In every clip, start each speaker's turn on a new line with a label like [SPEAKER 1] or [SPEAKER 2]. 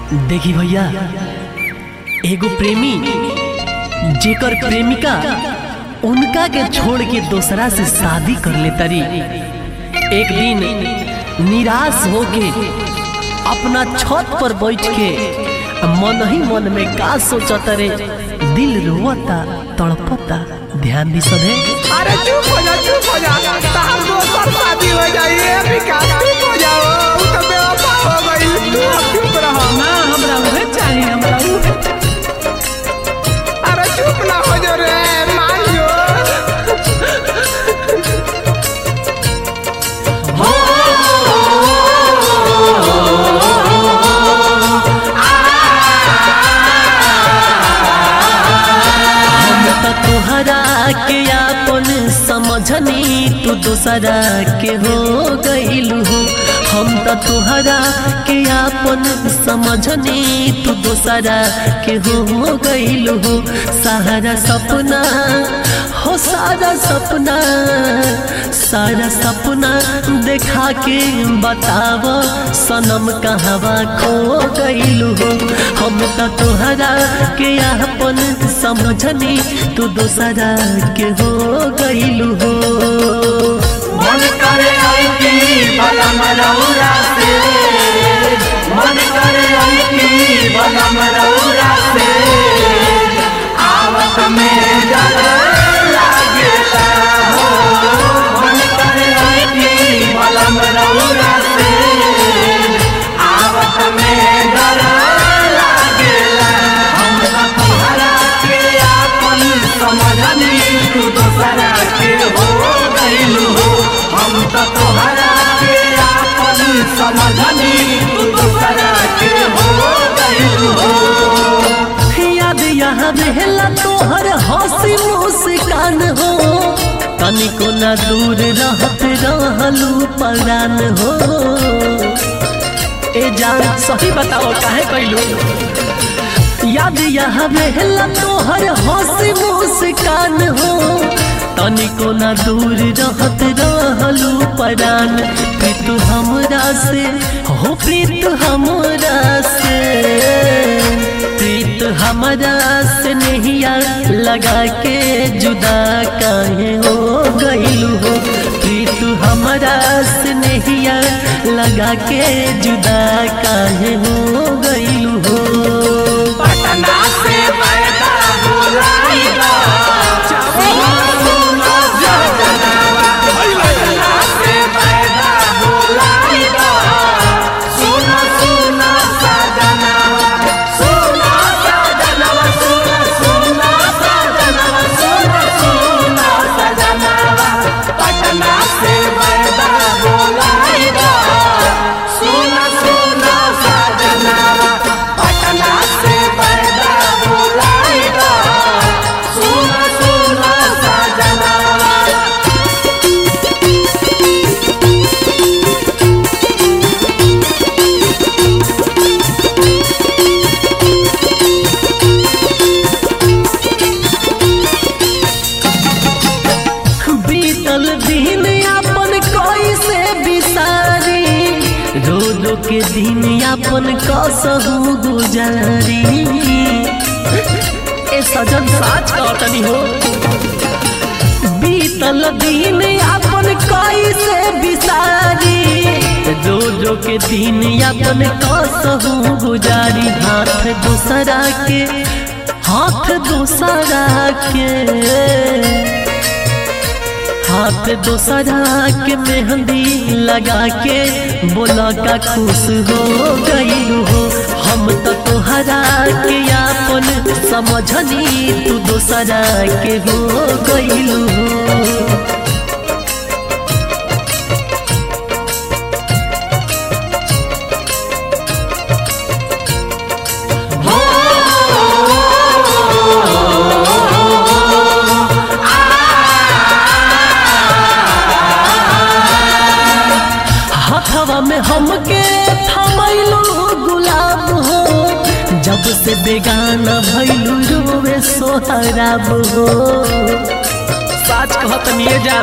[SPEAKER 1] देखी भैया, एगो प्रेमी जेकर प्रेमिका उनका के छोड़ के दूसरा से शादी कर ले तरी, एक दिन निराश होके अपना छत पर बैठ के मन ही मन में का सोचत रे, दिल रोता तड़पता। ध्यान दी सदे।
[SPEAKER 2] अरे चुप हो जा तार दोसर शादी हो जाई अभी का चुप हो जाओ, उ त बेवफा हो गई, तू चुप रह
[SPEAKER 1] ना, हमरा उहे चाहिए, हमरा उहे।
[SPEAKER 2] अरे चुप ना हो जो रे, मान जो
[SPEAKER 1] तोहरा के अपन समझनी तू दूसरा के हो गईलू हो। हम तो तोहरा के अपन समझनी तू दूसरा के हो गईलू हो। सारा सपना हो, सारा सपना देखा के बताव सनम कहवा खो गईलू हो। हम तो तोहरा के अपन समझनी तू दूसरा के हो गईलू हो।
[SPEAKER 3] मन करे आईती बलम रौरा से, मन करे आईती बलम रौरा से, आवत में डर लागेला हो। मन करे आईती बलम रौरा से, आवत में डर लागेला। हम तोहरा के अपन समझनी तू दूसरा के हो गईलू हो। हम तो तोहरा के अपन समझनी तू दूसरा के हो गईलू हो।
[SPEAKER 1] याद यहाँ रहेला तोहर हंसी मुस्कान हो, तनिको ना दूर रहत रहलू परान हो। ए जान सही बताओ काहे कैलू। याद यहाँ रहेला तोहर हंसी मुस्कान हो, तनिको ना दूर रहत रहलू परान। प्रीत हमरा से हो, प्रीत हमरा से, प्रीत हमरा से नहिया लगा के जुदा काहे हो गईलू हो। प्रीत हमरा से नहिया लगा के जुदा काहे हो गईलू हो।
[SPEAKER 3] पटना से पैदा बुलाइला, सुनो सुनो सजनवा। पटना से पैदा बुलाइला, सुनो सुनो सजनवा। सुनो सजनवा, सुनो सुनो सजनवा, सुनो सुनो सजनवा। पटना से पैदा बुलाइला, सुनो सुनो सजनवा। पटना से पैदा बुलाइला, सुनो सुनो सजनवा।
[SPEAKER 1] बीतल दिन अपन कैसे बिसारी, रो रो के दिन अपन कसहू गुजारी। ए सजन साच कहतनी हो। बीतल दिन अपन कैसे बिसारी, रो रो के दिन अपन कसहू गुजारी। हाथ दूसरा के, हाथ दूसरा के, हाथ दूसरा के मेहंदी लगा के बोला का खुश हो गईलू हो। हम तो तोहरा के अपन समझनी तू दूसरा के हो गईलू हो। हवा में हमके थमैलू गुलाब हो, जब से बेगाना भैलू रोवे सोहराब हो। साच कहतनी जा।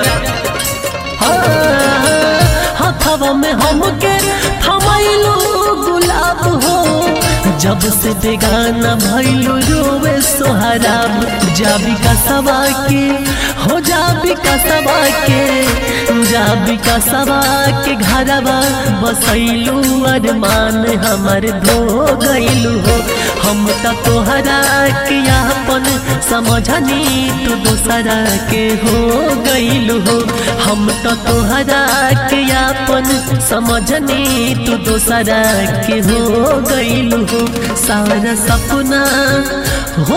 [SPEAKER 1] हथवा में हमके थमैलू गुलाब हो, जब से बेगाना भइलू रोवे सोहराब जाबी का सवा के हो जाबी का सवा के जाबी का सवा के घरवा बसैलू अरमान हमर धो गइलू हो हम त तोहरा के अपन समझनी तू दोसरा के हो गइलू हो हम त तोहरा के अपन समझनी तू दोसरा के हो गइलू हो सारा सपना हो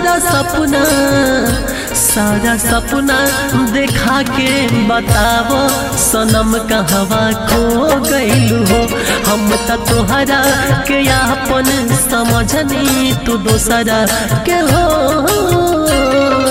[SPEAKER 1] सारा सपना देखा के बतावो सनम कहवा खो गइलू हो हम त तोहरा के अपन समझनी तू दोसरा के हो